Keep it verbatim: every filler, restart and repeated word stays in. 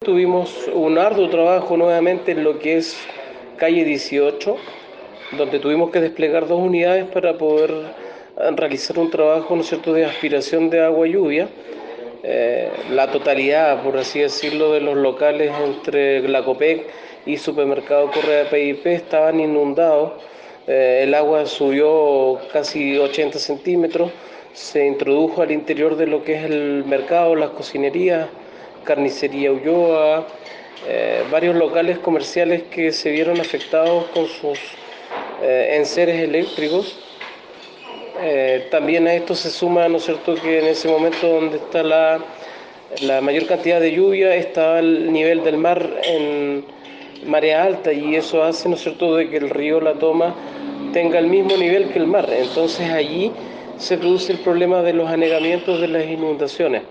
tuvimos un arduo trabajo nuevamente en lo que es calle dieciocho, donde tuvimos que desplegar dos unidades para poder eh, realizar un trabajo, ¿no es cierto?, de aspiración de agua lluvia. Eh, la totalidad, por así decirlo, de los locales entre la Copec y Supermercado Correa P I P estaban inundados. Eh, el agua subió casi ochenta centímetros, se introdujo al interior de lo que es el mercado, las cocinerías, carnicería Ulloa, eh, varios locales comerciales que se vieron afectados con sus eh, enseres eléctricos. Eh, también a esto se suma, ¿no es cierto?, que en ese momento donde está la, la mayor cantidad de lluvia está el nivel del mar en marea alta, y eso hace, ¿no es cierto?, de que el río La Toma tenga el mismo nivel que el mar. Entonces allí se produce el problema de los anegamientos, de las inundaciones.